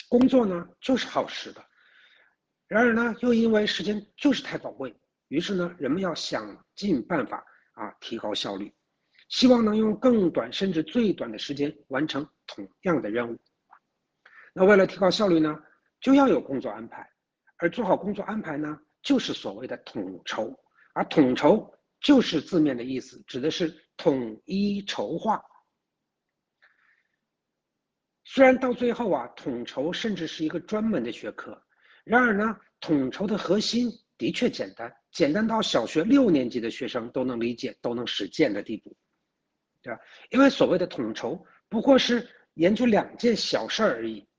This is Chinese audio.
工作呢就是耗时的，然而呢，又因为时间就是太宝贵，于是呢，人们要想尽办法提高效率，希望能用更短甚至最短的时间完成同样的任务。那为了提高效率呢，就要有工作安排，而做好工作安排呢，就是所谓的统筹，而统筹就是字面的意思，指的是统一筹划。虽然到最后统筹甚至是一个专门的学科，然而呢，统筹的核心的确简单，简单到小学6年级的学生都能理解、都能实践的地步，对吧？因为所谓的统筹不过是研究2件小事而已，